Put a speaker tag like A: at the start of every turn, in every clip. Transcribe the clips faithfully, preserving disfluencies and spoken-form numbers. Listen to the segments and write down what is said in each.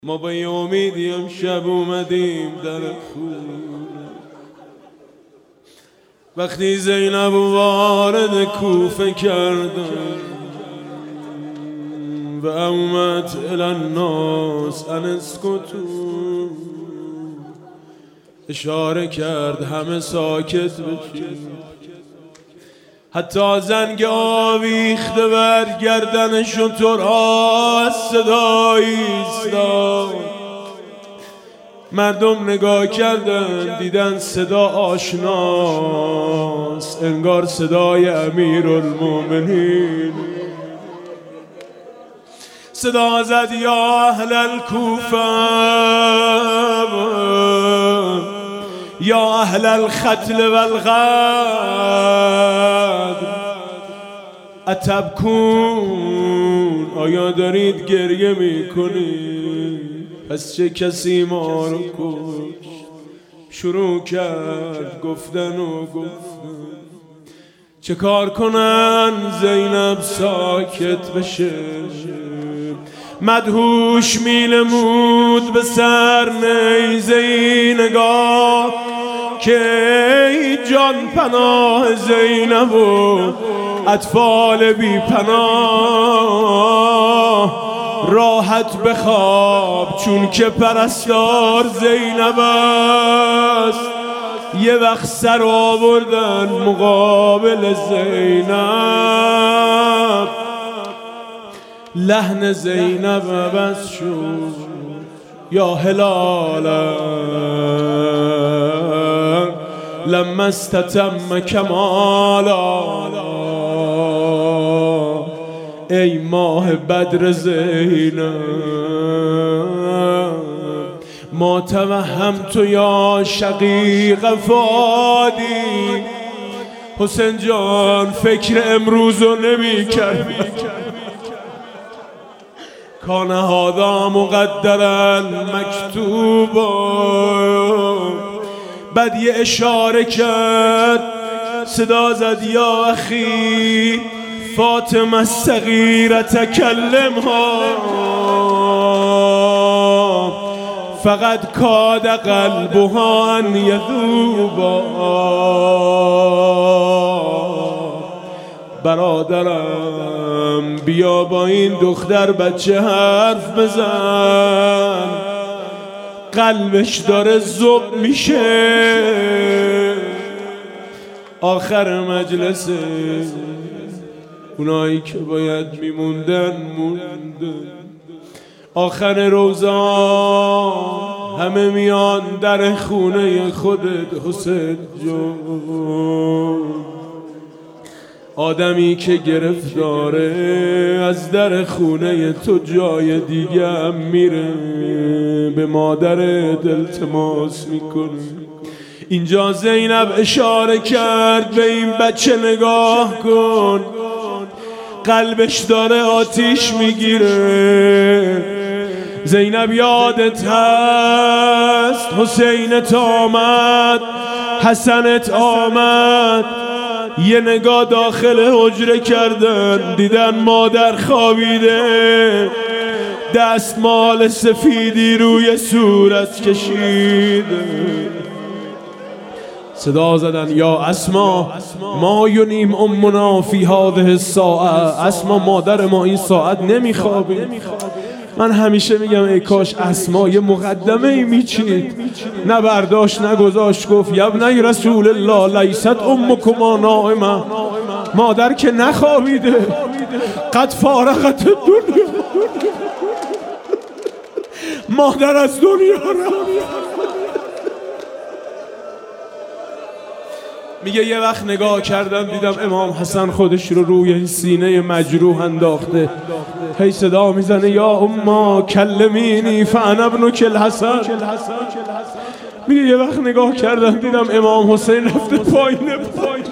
A: ما با یه امیدی امشب اومدیم در خونه. وقتی زینب وارد کوفه کردن و اومد الالناس انسکتو، اشاره کرد همه ساکت بشید. حتی زنگ آویخته بر گردن شترها از صدایی ایستاد. مردم نگاه کردن، دیدن صدا آشناست، انگار صدای امیرالمومنین. صدا زد یا اهل الکوفه یا اهل الختل والغدر اتبکون، آیا دارید گریه میکنید؟ پس چه کسی ما رو کش؟ شروع کرد گفتن و گفتن چه کار کنن زینب ساکت بشه. مدهوش میلمود به سر نیزه ای نگاه که ای جان پناه زینب و اطفال بی پناه، راحت بخواب چون که پرستار زینب است. یه وقت سر آوردن مقابل زینب، لحن زینب بس شد یا هلالا لما استتم کمالا، ای ماه بدر زینب ما توهمت یا شقیق فادی. حسین جان فکر امروزو نمی کردی، کان هذا مقدرا مکتوبا. بعد یه اشاره کرد، صدا زد یا اخی فاطمه الصغیره تکلمها فقط کاد قلبها ان یذوبا. برادرم بیا با این دختر بچه حرف بزن، قلبش داره ذوب میشه. آخر مجلسه اونایی که باید میموندن موندن. آخر روزا همه میان در خونه خودت حسین جون. آدمی که گرفتاره از در خونه تو جای دیگه هم میره، به مادرت التماس میکنه. اینجا زینب اشاره کرد به این بچه نگاه کن، قلبش داره آتیش میگیره. زینب یادت هست حسینت آمد، حسنت آمد، یه نگاه داخل حجره کردن، دیدن مادر خوابیده، دستمال سفیدی روی صورت کشیده. صدا زدن یا اسما ما ینیم امنا فی هذه الساعه. اسما مادر ما این ساعت نمیخوابه. من همیشه میگم ای کاش اسما یه مقدمه ای میچید، نه برداشت نه گذاشت، گفت یبنی رسول الله لیست امکما نائمه. مادر که نخوابیده، قد فارقت دنیا، مادر از دنیا رفت. میگه یه وقت نگاه کردم دیدم امام حسن خودش رو روی این سینه مجروح انداخته، هی صدا میزنه یا اما کلمینی فانا ابنک الحسن. میگه یه وقت نگاه کردم دیدم امام حسین رفته پایینه پایینه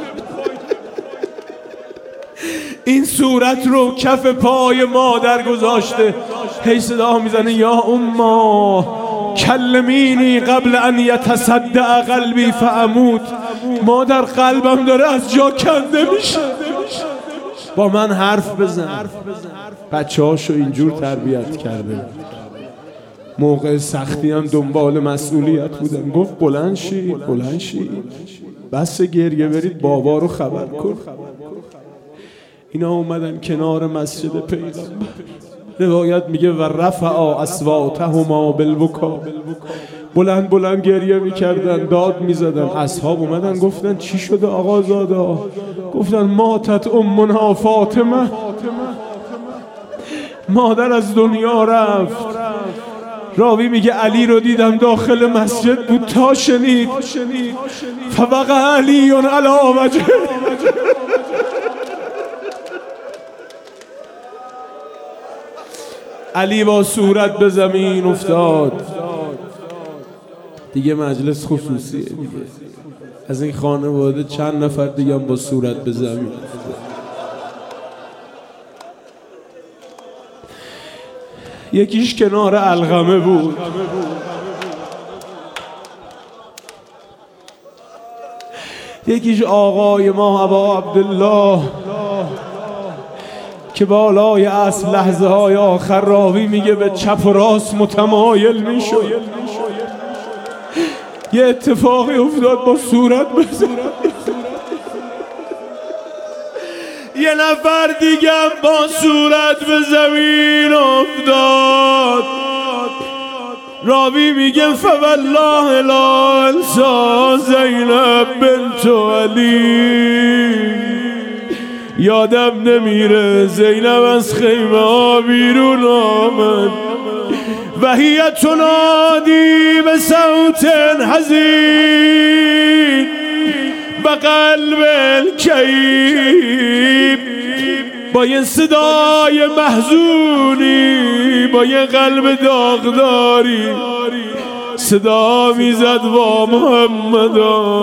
A: این صورت رو کف پای مادر گذاشته، هی صدا میزنه یا اما کلمینی قبل ان یتصدع قلبی فاموت. مادر قلبم داره از جا کنده میشه، با من حرف بزن. بچه هاشو اینجور تربیت کرده. موقع سختی هم دنبال مسئولیت بودم. گفت بلند شید بلند شید، بس گریه برید بابا رو خبر کن. اینا اومدن کنار مسجد پیغمبر. روایت میگه و رفعا اصواتهما بالبکا، بلند بلند گریه میکردن، داد میزدن. اصحاب اومدن گفتن چی شده آقا زادا؟ گفتن ماتت امنا فاطمه، مادر از دنیا رفت. راوی میگه علی رو دیدم داخل مسجد بود تا شنید فوقع علی علی وجهه. علی با صورت به زمین افتاد. دیگه مجلس خصوصیه دیگه. از این خانواده چند نفر دیگه هم با صورت به زمین افتاد. یکیش کنار علقمه بود، یکیش آقای ما ابا عبدالله که بالای اصل لحظه های آخر راوی میگه به چپ و راست متمایل میشد. یه اتفاقی افتاد با صورت بزن. یه نفر دیگه با صورت به زمین افتاد. راوی میگه فوالله لا انسا زینب بنت علی. یادم نمیره زینب از خیمه ها بیرون آمد و هی تنادی به صوت حزین و قلب الکیب، با یه صدای محزونی، با یه قلب داغداری صدا میزد وا محمدا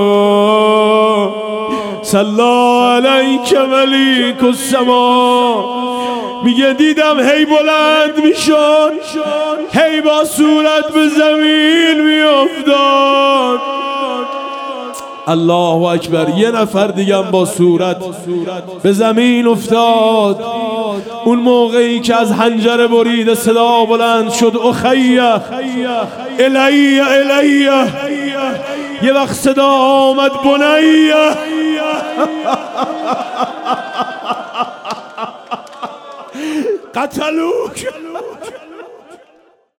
A: صلی علیک ملیک السما. میگه دیدم هی بلند میشد، هی با صورت به زمین میافتاد. الله اکبر. یه نفر دیگه هم با صورت به زمین افتاد. اون موقعی که از حنجره برید صدا بلند شد اخیه الیه الیه. یه وقت صدا آمد بنیه. قتلوک.